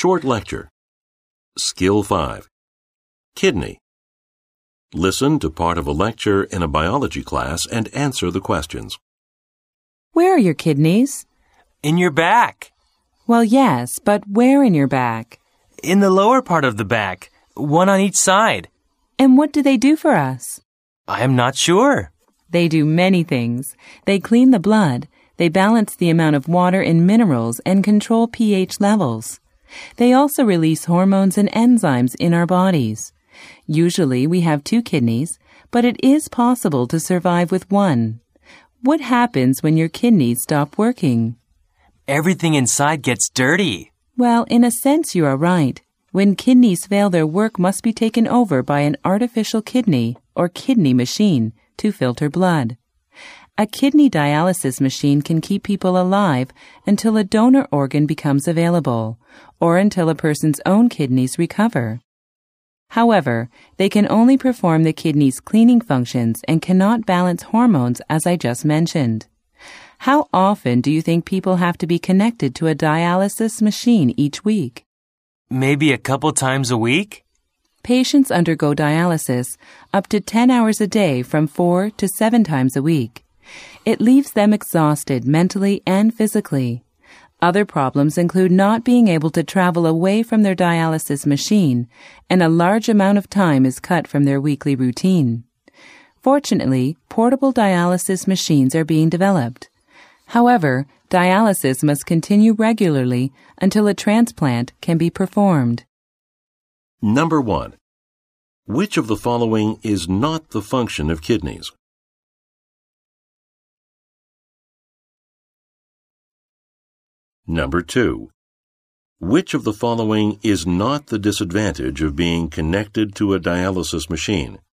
Short lecture. Skill 5. Kidney. Listen to part of a lecture in a biology class and answer the questions. Where are your kidneys? In your back. Well, yes, but where in your back? In the lower part of the back, one on each side. And what do they do for us? I am not sure. They do many things. They clean the blood. They balance the amount of water and minerals and control pH levels. They also release hormones and enzymes in our bodies. Usually we have 2 kidneys, but it is possible to survive with 1. What happens when your kidneys stop working? Everything inside gets dirty. Well, in a sense you are right. When kidneys fail, their work must be taken over by an artificial kidney or kidney machine to filter blood. A kidney dialysis machine can keep people alive until a donor organ becomes available, or until a person's own kidneys recover. However, they can only perform the kidney's cleaning functions and cannot balance hormones, as I just mentioned. How often do you think people have to be connected to a dialysis machine each week? Maybe a couple times a week? Patients undergo dialysis up to 10 hours a day from 4 to 7 times a week. It leaves them exhausted mentally and physically. Other problems include not being able to travel away from their dialysis machine, and a large amount of time is cut from their weekly routine. Fortunately, portable dialysis machines are being developed. However, dialysis must continue regularly until a transplant can be performed. Number 1. Which of the following is not the function of kidneys? Number 2. Which of the following is not the disadvantage of being connected to a dialysis machine?